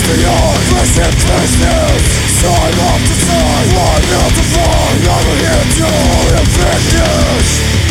beyond present business. Side after side, line after line, I will hit your effectiveness.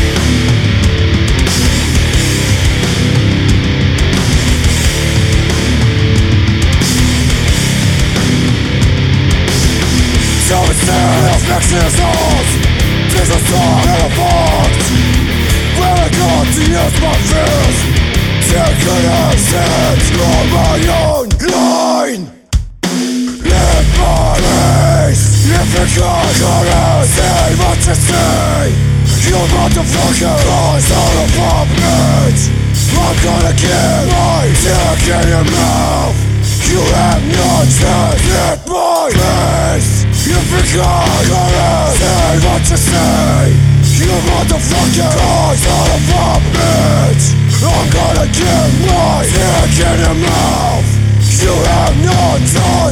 So it's there, affections off. There's a song and a box where I got to use my fears. Taking actions on my own line. Let my race. If you can't say what to say, you motherfucker eyes on a puppet. I'm gonna get my dick in your mouth. You have no chance at my face. If you can't say what to say, you motherfucker eyes on a puppet. I'm gonna get my dick in your mouth. You have no time.